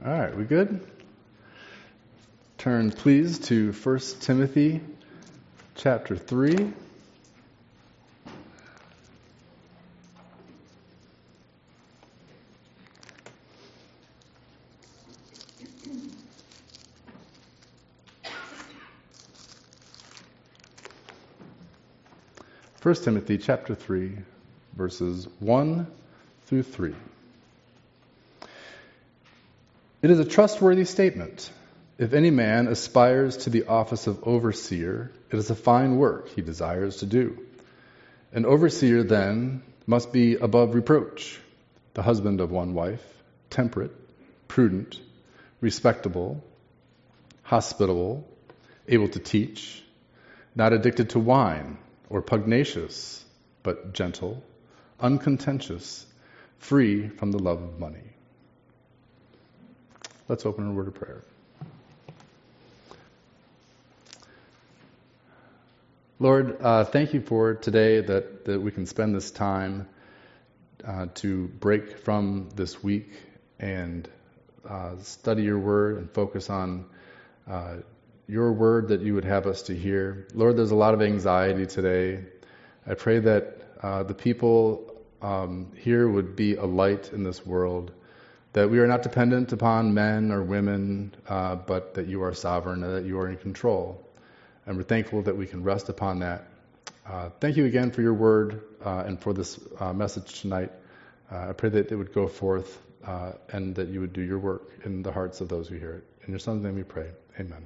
All right, we good? Turn please to 1 Timothy chapter 3. First Timothy chapter 3, verses 1 through 3. It is a trustworthy statement. If any man aspires to the office of overseer, it is a fine work he desires to do. An overseer, then, must be above reproach, the husband of one wife, temperate, prudent, respectable, hospitable, able to teach, not addicted to wine or pugnacious, but gentle, uncontentious, free from the love of money. Let's open a word of prayer. Lord, thank you for today that we can spend this time to break from this week and study your word and focus on your word that you would have us to hear. Lord, there's a lot of anxiety today. I pray that the people here would be a light in this world, that we are not dependent upon men or women, but that you are sovereign and that you are in control. And we're thankful that we can rest upon that. Thank you again for your word and for this message tonight. I pray that it would go forth and that you would do your work in the hearts of those who hear it. In your Son's name we pray. Amen.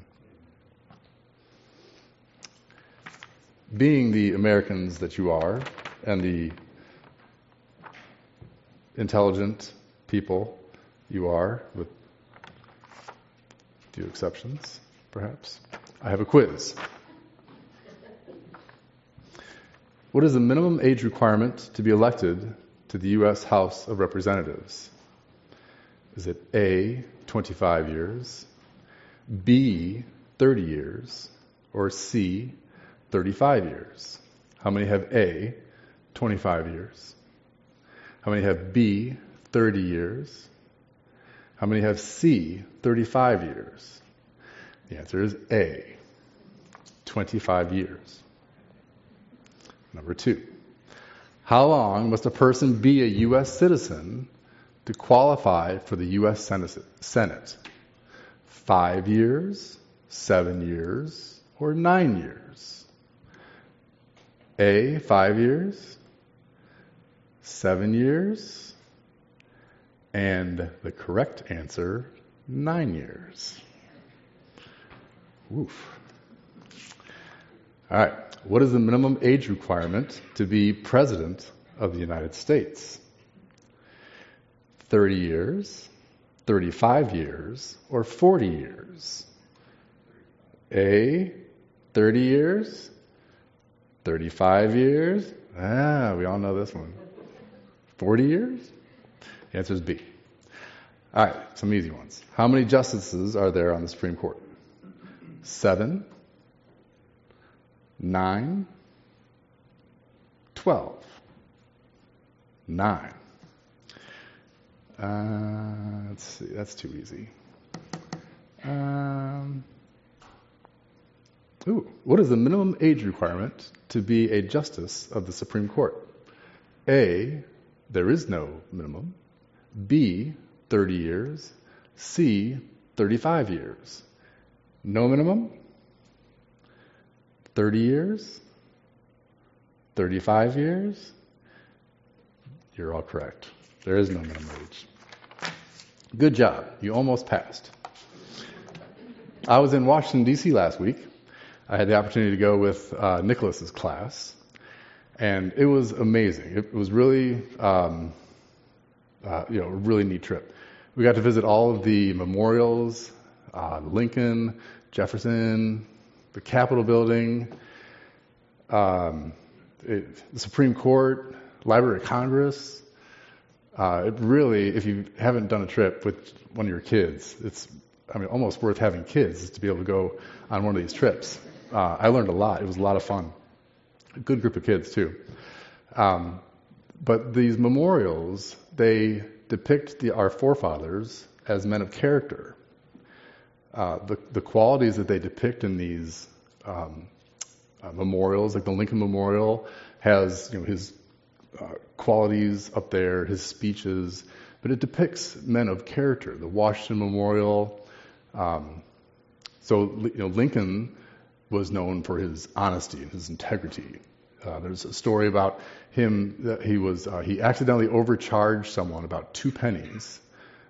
Being the Americans that you are and the intelligent people you are, with a few exceptions, perhaps, I have a quiz. What is the minimum age requirement to be elected to the U.S. House of Representatives? Is it A, 25 years, B, 30 years, or C, 35 years? How many have A, 25 years? How many have B, 30 years? How many have C, 35 years? The answer is A, 25 years. Number 2. How long must a person be a U.S. citizen to qualify for the U.S. Senate? 5 years, 7 years, or 9 years? A, 5 years, 7 years, and the correct answer, 9 years. Oof. All right. What is the minimum age requirement to be President of the United States? 30 years, 35 years, or 40 years? A, 30 years, 35 years. We all know this one. 40 years? The answer is B. All right, some easy ones. How many justices are there on the Supreme Court? 7, 9, 12. 9. Let's see, that's too easy. What is the minimum age requirement to be a justice of the Supreme Court? A, there is no minimum. B, 30 years. C, 35 years. No minimum? 30 years? 35 years? You're all correct. There is no minimum age. Good job. You almost passed. I was in Washington, D.C. last week. I had the opportunity to go with Nicholas's class, and it was amazing. It was really, a really neat trip. We got to visit all of the memorials, Lincoln, Jefferson, the Capitol building, the Supreme Court, Library of Congress. It really, if you haven't done a trip with one of your kids, it's almost worth having kids to be able to go on one of these trips. I learned a lot. It was a lot of fun. A good group of kids, too. But these memorials, they depict our forefathers as men of character. The qualities that they depict in these memorials, like the Lincoln Memorial, has his qualities up there, his speeches, but it depicts men of character. The Washington Memorial. Lincoln was known for his honesty and his integrity. There's a story about him that he accidentally overcharged someone about 2 pennies,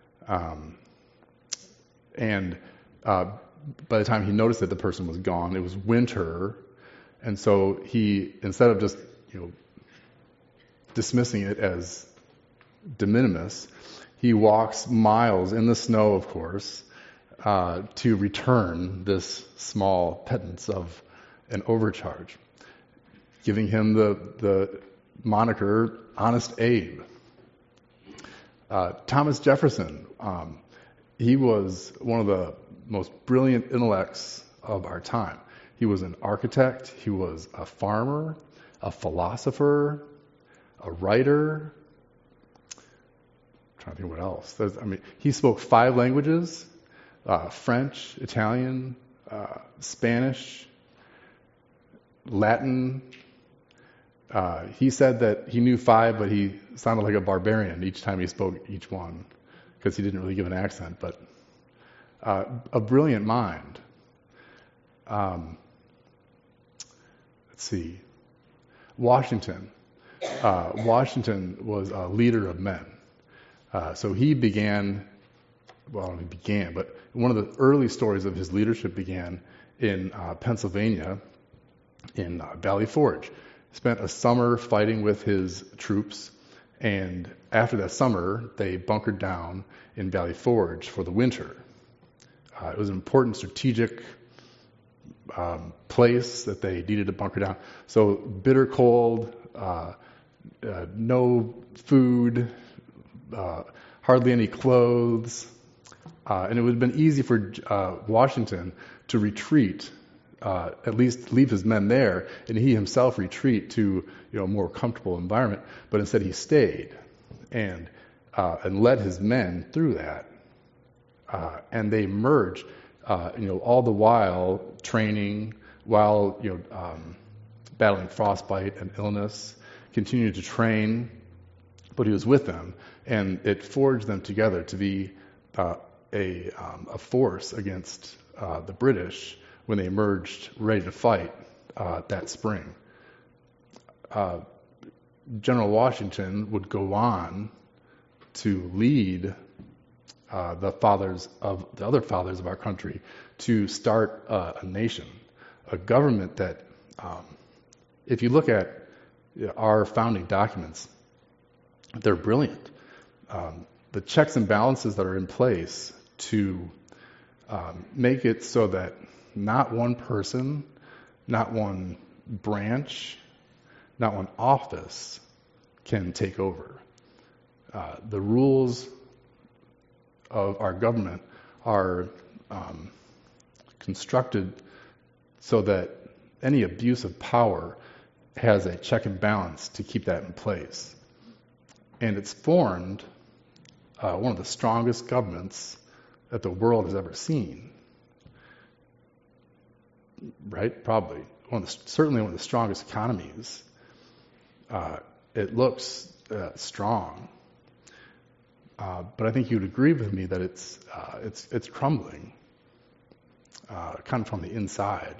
and by the time he noticed that the person was gone, it was winter, and so he, instead of just dismissing it as de minimis, he walks miles in the snow, of course, to return this small pittance of an overcharge, giving him the moniker Honest Abe. Thomas Jefferson, he was one of the most brilliant intellects of our time. He was an architect, he was a farmer, a philosopher, a writer. I'm trying to think what else. He spoke 5 languages, French, Italian, Spanish, Latin. He said that he knew 5, but he sounded like a barbarian each time he spoke each one, because he didn't really give an accent, but a brilliant mind. Let's see. Washington. Washington was a leader of men. So he began, but one of the early stories of his leadership began in Pennsylvania, in Valley Forge. Spent a summer fighting with his troops, and after that summer, they bunkered down in Valley Forge for the winter. It was an important strategic place that they needed to bunker down. So bitter cold, no food, hardly any clothes, and it would have been easy for Washington to retreat, at least leave his men there, and he himself retreat to a more comfortable environment. But instead, he stayed and led his men through that, and they emerged. All the while training, while battling frostbite and illness, continued to train, but he was with them, and it forged them together to be a force against the British when they emerged ready to fight that spring. General Washington would go on to lead the other fathers of our country to start a nation, a government that, if you look at our founding documents, they're brilliant. The checks and balances that are in place to make it so that not one person, not one branch, not one office can take over. The rules of our government are constructed so that any abuse of power has a check and balance to keep that in place. And it's formed one of the strongest governments that the world has ever seen. Right? Probably. Certainly one of the strongest economies. It looks strong. But I think you'd agree with me that it's crumbling, kind of from the inside.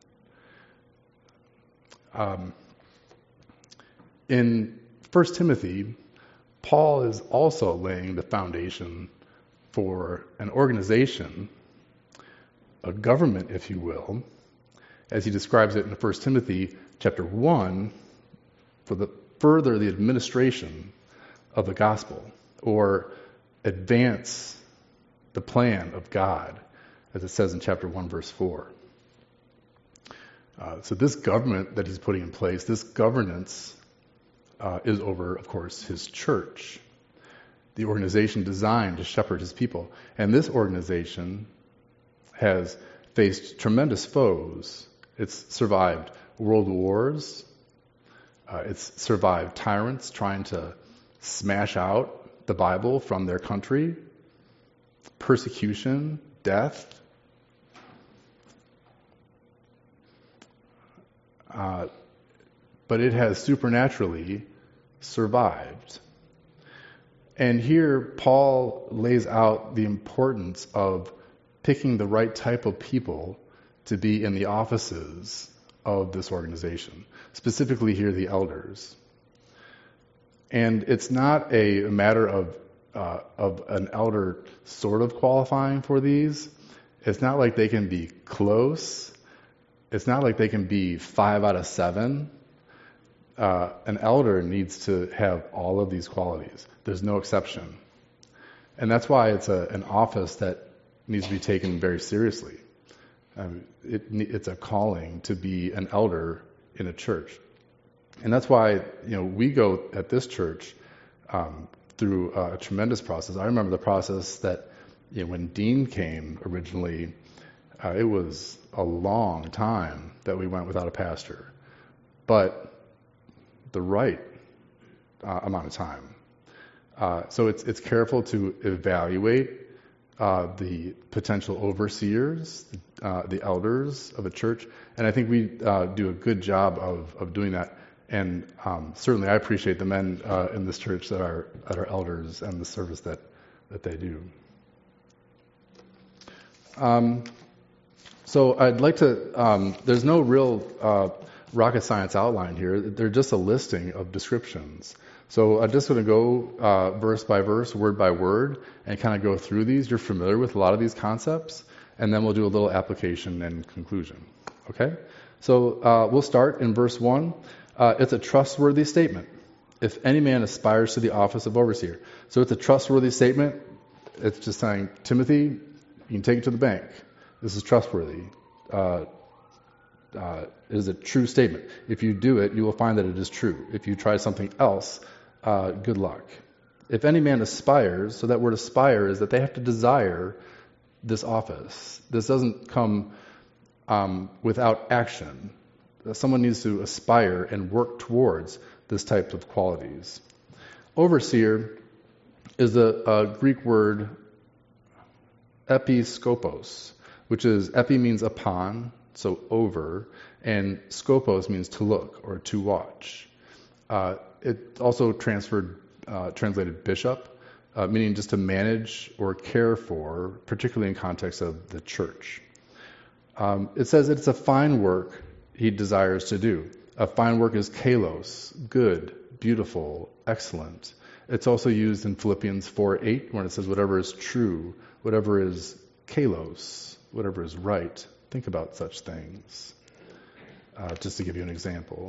In 1 Timothy, Paul is also laying the foundation for an organization, a government, if you will, as he describes it in 1 Timothy chapter 1, for further the administration of the gospel, or advance the plan of God, as it says in chapter 1, verse 4. So this government that he's putting in place, this governance, is over, of course, his church, the organization designed to shepherd his people. And this organization has faced tremendous foes. It's survived world wars. It's survived tyrants trying to smash out the Bible from their country. persecution, death. But it has supernaturally survived. And here, Paul lays out the importance of picking the right type of people to be in the offices of this organization, specifically here, the elders. And it's not a matter of an elder sort of qualifying for these. It's not like they can be close. It's not like they can be 5 out of 7. An elder needs to have all of these qualities. There's no exception. And that's why it's an office that needs to be taken very seriously. It's a calling to be an elder in a church. And that's why, we go at this church through a tremendous process. I remember the process that, when Dean came originally, it was a long time that we went without a pastor. But the right amount of time. So it's careful to evaluate the potential overseers, the elders of a church, and I think we do a good job of doing that. And certainly, I appreciate the men in this church that are elders and the service that they do. So I'd like to. There's no real rocket science outline here. They're just a listing of descriptions. So I'm just going to go verse by verse, word by word, and kind of go through these. You're familiar with a lot of these concepts, and then we'll do a little application and conclusion. Okay? So we'll start in verse 1. It's a trustworthy statement. If any man aspires to the office of overseer. So it's a trustworthy statement. It's just saying, Timothy, you can take it to the bank. This is trustworthy. It is a true statement. If you do it, you will find that it is true. If you try something else, good luck. If any man aspires, so that word aspire is that they have to desire this office. This doesn't come without action. Someone needs to aspire and work towards this type of qualities. Overseer is a Greek word episkopos, which is, epi means upon, so over, and skopos means to look or to watch. It also translated bishop, meaning just to manage or care for, particularly in context of the church. It says it's a fine work he desires to do. A fine work is kalos, good, beautiful, excellent. It's also used in Philippians 4:8 when it says whatever is true, whatever is kalos, whatever is right. Think about such things. Just to give you an example.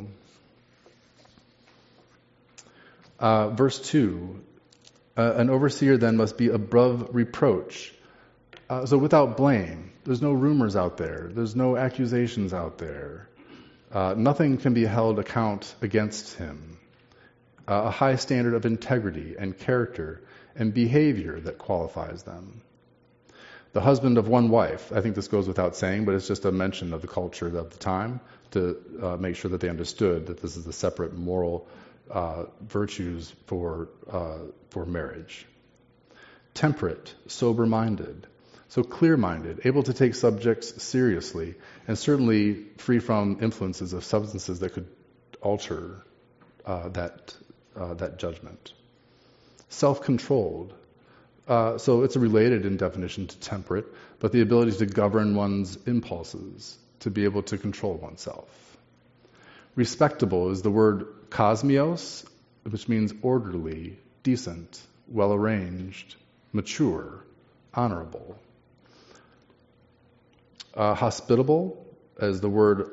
Verse 2, an overseer then must be above reproach. So without blame. There's no rumors out there. There's no accusations out there. Nothing can be held account against him. A high standard of integrity and character and behavior that qualifies them. The husband of one wife. I think this goes without saying, but it's just a mention of the culture of the time to make sure that they understood that this is the separate moral virtues for marriage. Temperate, sober-minded. So clear-minded, able to take subjects seriously, and certainly free from influences of substances that could alter that judgment. Self-controlled. So it's related in definition to temperate, but the ability to govern one's impulses, to be able to control oneself. Respectable is the word kosmios, which means orderly, decent, well-arranged, mature, honorable. Hospitable is the word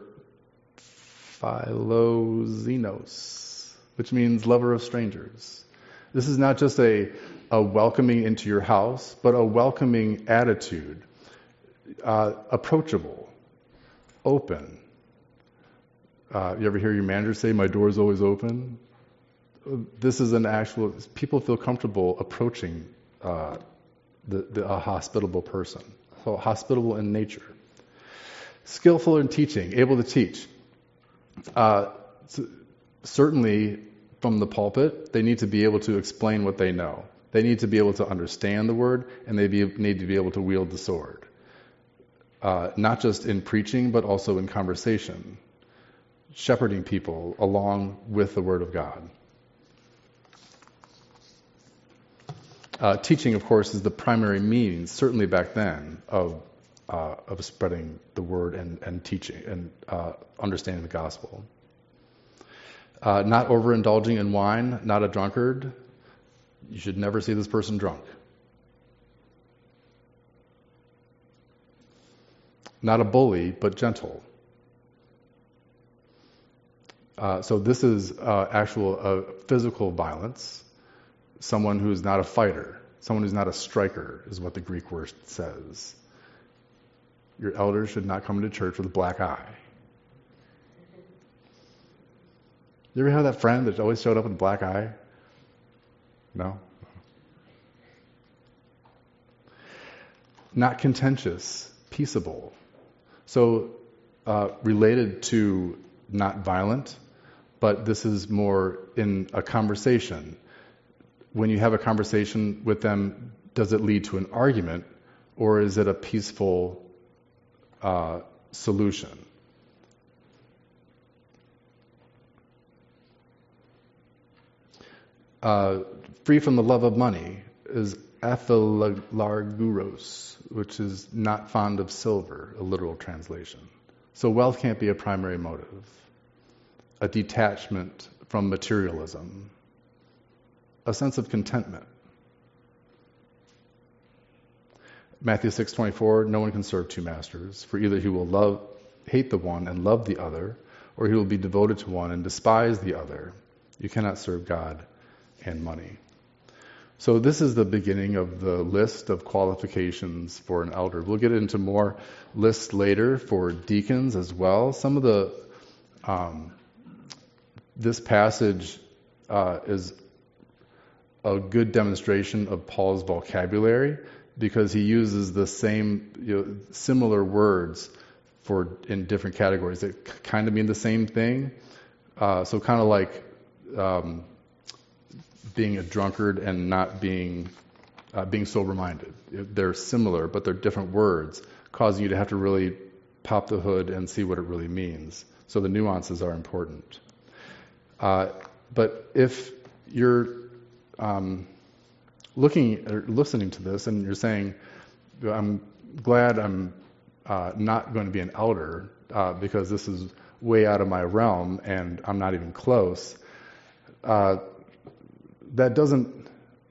philoxenos, which means lover of strangers. This is not just a welcoming into your house, but a welcoming attitude. Approachable, open. You ever hear your manager say, "My door's always open"? This is an actual, people feel comfortable approaching a hospitable person. So hospitable in nature. Skillful in teaching, able to teach. Certainly from the pulpit, they need to be able to explain what they know. They need to be able to understand the word, and need to be able to wield the sword. Not just in preaching, but also in conversation. Shepherding people along with the word of God. Teaching, of course, is the primary means, certainly back then, of spreading the word and teaching and understanding the gospel. Not overindulging in wine, not a drunkard. You should never see this person drunk. Not a bully, but gentle. So this is actual physical violence. Someone who is not a fighter. Someone who's not a striker is what the Greek word says. Your elders should not come into church with a black eye. You ever have that friend that always showed up with a black eye? No? Not contentious, peaceable. So related to not violent, but this is more in a conversation. When you have a conversation with them, does it lead to an argument, or is it a peaceful solution? Free from the love of money is aphilarguros, which is not fond of silver, a literal translation. So wealth can't be a primary motive. A detachment from materialism. A sense of contentment. Matthew 6:24, no one can serve two masters, for either he will hate the one and love the other, or he will be devoted to one and despise the other. You cannot serve God and money. So this is the beginning of the list of qualifications for an elder. We'll get into more lists later for deacons as well. Some of the this passage is a good demonstration of Paul's vocabulary, because he uses the same, similar words in different categories that kind of mean the same thing. So kind of like being a drunkard and not being sober-minded. They're similar, but they're different words, causing you to have to really pop the hood and see what it really means. So the nuances are important. But if you're looking or listening to this and you're saying, I'm glad I'm not going to be an elder because this is way out of my realm and I'm not even close, that doesn't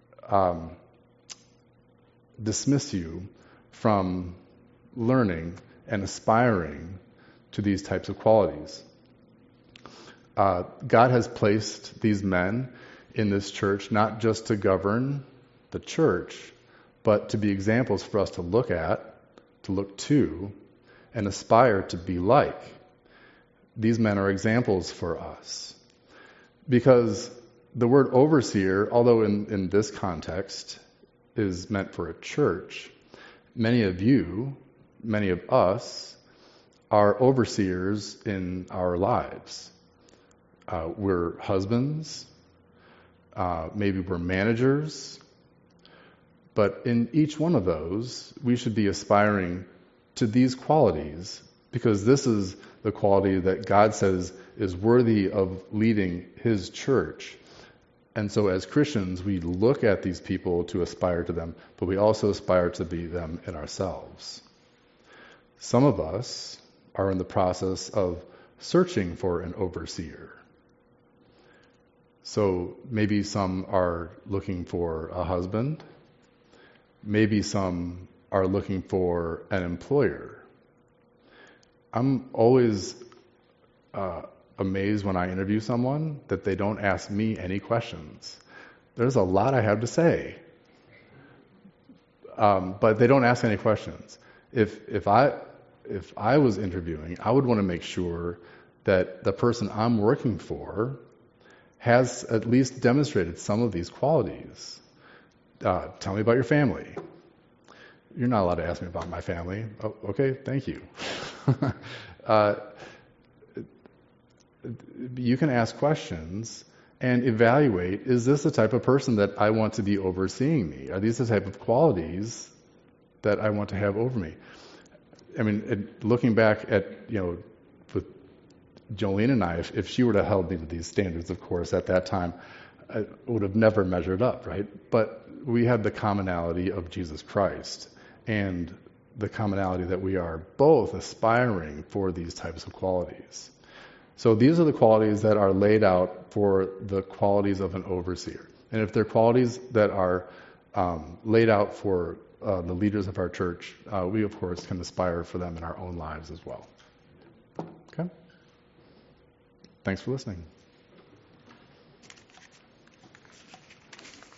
dismiss you from learning and aspiring to these types of qualities. God has placed these men in this church not just to govern the church, but to be examples for us to look at, to look to, and aspire to be like. These men are examples for us. Because the word overseer, although in this context is meant for a church, many of us, are overseers in our lives. We're husbands, maybe we're managers, but in each one of those, we should be aspiring to these qualities, because this is the quality that God says is worthy of leading His church. And so as Christians, we look at these people to aspire to them, but we also aspire to be them in ourselves. Some of us are in the process of searching for an overseer. So maybe some are looking for a husband. Maybe some are looking for an employer. I'm always amazed when I interview someone that they don't ask me any questions. There's a lot I have to say. But they don't ask any questions. If I was interviewing, I would want to make sure that the person I'm working for has at least demonstrated some of these qualities. Tell me about your family. You're not allowed to ask me about my family. Oh, okay, thank you. You can ask questions, and evaluate, is this the type of person that I want to be overseeing me? Are these the type of qualities that I want to have over me? I mean, looking back at, with Jolene and I, if she were to held me to these standards, of course, at that time, I would have never measured up, right? But we had the commonality of Jesus Christ and the commonality that we are both aspiring for these types of qualities. So these are the qualities that are laid out for the qualities of an overseer. And if they're qualities that are laid out for the leaders of our church, we, of course, can aspire for them in our own lives as well. Okay? Thanks for listening.